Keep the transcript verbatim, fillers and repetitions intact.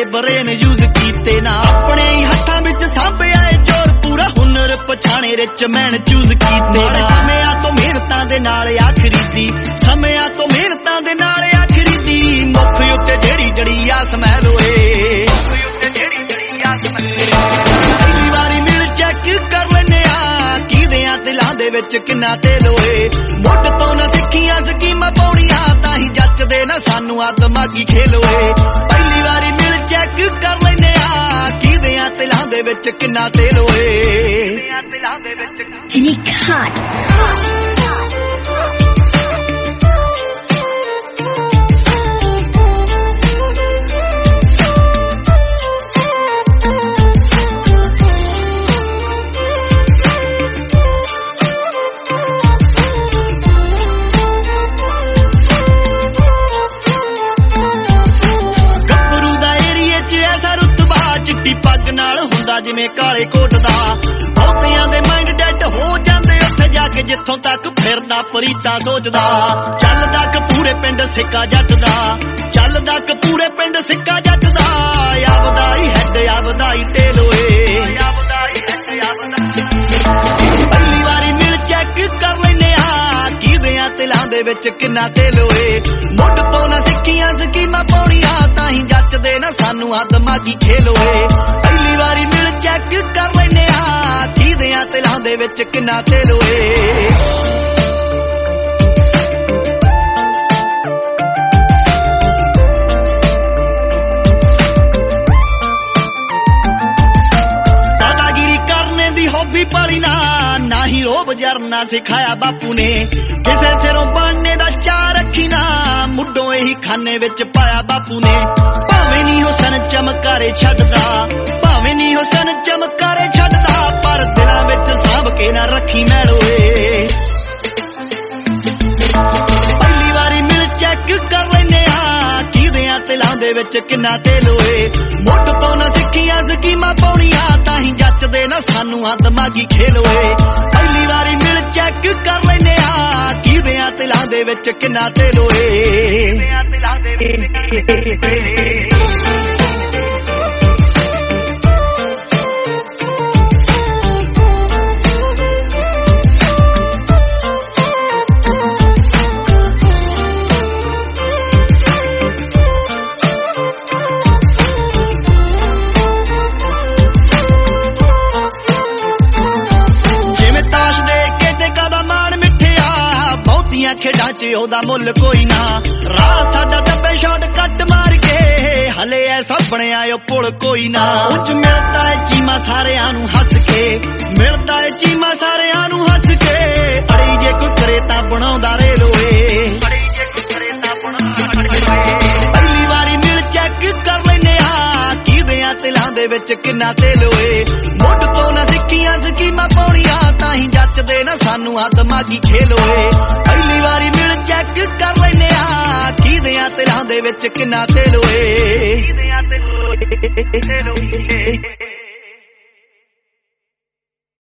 brain use ਕੀਤੇ ਨਾ ਆਪਣੇ ਹੀ ਹੱਥਾਂ ਵਿੱਚ ਸਾਂਭਿਆ ਏ ਜ਼ੋਰ ਪੂਰਾ ਹੁਨਰ ਪਛਾਣੇ ਰਿਚ ਮੈਨ ਚੂਜ਼ ਕੀਤੇ ਨਾ ਸਮਿਆਂ ਤੋਂ ਮਿਹਨਤਾਂ ਦੇ ਨਾਲ ਆ ਖਰੀਦੀ ਸਮਿਆਂ ਤੋਂ ਮਿਹਨਤਾਂ ਦੇ ਨਾਲ ਆ ਖਰੀਦੀ ਮੁੱਖ ਉੱਤੇ ਜਿਹੜੀ ਜੜੀ ਆ ਸਮੈਲ ਹੋਏ ਪਹਿਲੀ ਵਾਰੀ ਮਿਲ ਚੈੱਕ ਕਰ ਲੈਨੇ ਆ ਕਿਹਦਿਆਂ ਦਿਲਾਂ ਦੇ ਵਿੱਚ ਕਿੰਨਾ ਤੇਲ ਹੋਏ ਮੁੱਢ ਤੋਂ ਨਾ ਸਿੱਖੀਆਂ ਸਕੀਮਾਂ ਪਾਉਣੀਆਂ ਤਾਂ ਹੀ ਜੱਚਦੇ ਨਾ ਸਾਨੂੰ ਆ ਦਿਮਾਗੀ ਖੇਲ ਹੋਏ ਪਹਿਲੀ ਵਾਰੀ ਮਿਲ ਚੈੱਕ ਕਰ ਲੈਨੇ ਆ ਕਿਹਦਿਆਂ ਦਿਲਾਂ ਦੇ ਵਿੱਚ ਕਿੰਨਾ ਤੇਲ ਹੋਏ ਦਿਲਾਂ ਦੇ ਵਿੱਚ ਜਿਵੇਂ ਕਾਲੇ ਕੋਟ ਦਾ ਬਹੁਤਿਆਂ ਦੇ ਮਾਈਂਡ ਡੈਡ ਹੋ ਜਾਂਦੇ ਉੱਥੇ ਜਾ ਕੇ ਜਿੱਥੋਂ ਤੱਕ ਫਿਰਦਾ ਪਰੀਤਾ ਸੋਚਦਾ ਚੱਲਦਾ ਕਪੂਰੇ ਪਿੰਡ ਸਿੱਕਾ ਜੱਟ ਦਾ ਚੱਲਦਾ ਕਪੂਰੇ ਪਿੰਡ ਸਿੱਕਾ ਜੱਟ ਦਾ ਆਵਦਾ ਹੀ ਹੈਡ ਆਵਦਾ ਹੀ ਟੇਲ ਹੋਏ ਪਹਿਲੀ ਵਾਰੀ ਮਿਲ ਚੈੱਕ ਕਰ ਲੈਨੇ ਆ ਕਿਹਦਿਆਂ ਦਿਲਾਂ ਦੇ ਵਿੱਚ ਕਿੰਨਾ ਤੇਲ ਹੋਏ ਮੁੱਢ ਤੋਂ ਨਾ ਸਿੱਖੀਆਂ ਸਕੀਮਾਂ ਪਾਉਣੀਆਂ ਤਾਂ ਹੀ ਜੱਚਦੇ ਨਾ ਸਾਨੂੰ ਆ ਦਿਮਾਗੀ ਖੇਲ ਹੋਏ ਪਹਿਲੀ ਵਾਰੀ ਮਿਲ ਚੈੱਕ ਕਰ ਲੈਨੇ ਆ ਕਿਹਦਿਆਂ ਦਿਲਾਂ ਦੇ ਵਿੱਚ ਕਿੰਨਾ ਤੇਲ ਹੋਏ ਦਾਦਾਗਿਰੀ ਕਰਨੇ ਦੀ ਹੌਬੀ ਪਾਲੀ ਨਾ ਨਾ ਹੀ ਰੋਬ ਜਰਨਾ ਸਿਖਾਇਆ ਬਾਪੂ ਨੇ ਕਿਸੇ ਸਿਰੋਂ ਬਣਨੇ ਦਾ ਚਾਅ ਰੱਖੀ ਨਾ ਮੁੱਢੋਂ ਇਹੀ ਖਾਨੇ ਵਿੱਚ ਪਾਇਆ ਬਾਪੂ ਨੇ ਭਾਵੇਂ ਨਹੀਂ ਹੁਸਨ ਚਮਕਾਰੇ ਛੱਡਦਾ ਭਾਵੇਂ ਨਹੀਂ ਹੁਸਨ ਚਮਕਾਰੇ ਛੱਡਦਾ ਪਰ ਦਿਲਾਂ ਵਿੱਚ ਸਾਂਭ ਕੇ ਨਾ ਰੱਖੀ ਮੈਲ ਹੋਏ ਪਹਿਲੀ ਵਾਰੀ ਮਿਲ ਚੈੱਕ ਕਰ ਲੈਨੇ ਆ ਕਿਹਦਿਆਂ ਦਿਲਾਂ ਦੇ ਵਿੱਚ ਕਿੰਨਾ ਤੇਲ ਹੋਏ ਮੁੱਢ ਤੋਂ ਨਾ ਸਿੱਖੀਆਂ ਸਕੀਮਾਂ ਪਾਉਣੀਆਂ ਤਾਂ ਹੀ ਜੱਚਦੇ ਨਾ ਸਾਨੂੰ ਆ ਦਿਮਾਗੀ ਖੇਲ ਹੋਏ ਪਹਿਲੀ ਵਾਰੀ ਮਿਲ ਚੈੱਕ ਕਰ ਲੈਨੇ ਆ ਕਿਹਦਿਆਂ ਦਿਲਾਂ ਦੇ ਵਿੱਚ ਕਿੰਨਾ ਤੇਲ ਹੋਏ ਖੇਡਾਂ ਚ ਉਹਦਾ ਮੁੱਲ ਕੋਈ ਨਾ ਰਾਹ ਸਾਡਾ ਦੱਬੇ ਸ਼ਾਟ ਕੱਟ ਮਾਰ ਕੇ ਹਲੇ ਐਸਾ ਬਣਿਆ ਓ ਪੁਲ ਕੋਈ ਨਾ ਉੱਚ ਮਿਲਦਾ ਏ ਚੀਮਾ ਸਾਰਿਆਂ ਨੂੰ ਹੱਸ ਕੇ ਮਿਲਦਾ ਏ ਚੀਮਾ ਸਾਰਿਆਂ ਨੂੰ ਹੱਸ ਕੇ ਅੜੀ ਜੇ ਕੋਈ ਕਰੇ ਤਾਂ ਬਣਾਉਂਦਾ ਰੇਲ ਹੋਏ ਪਹਿਲੀ ਵਾਰੀ ਮਿਲ ਚੈੱਕ ਕਰ ਲੈਨੇ ਆ ਕਿਹਦਿਆਂ ਦਿਲਾਂ ਦੇ ਵਿੱਚ ਕਿੰਨਾ ਤੇਲ ਹੋਏ ਮੁੱਢ ਤੋਂ ਨਾ ਸਿੱਖੀਆਂ ਸਕੀਮਾਂ ਪਾਉਣੀਆਂ ਤਾਂ ਹੀ ਜੱਚਦੇ ਨਾ ਸਾਨੂੰ ਆ ਦਿਮਾਗੀ ਖੇਲ ਹੋਏ ਪਹਿਲੀ ਵਾਰੀ ਮਿਲ ਚੈੱਕ ਕਰ ਲੈਨੇ ਆ ਕਿਹਦਿਆਂ ਦਿਲਾਂ ਦੇ ਵਿੱਚ ਕਿੰਨਾ ਤੇਲ ਹੋਏ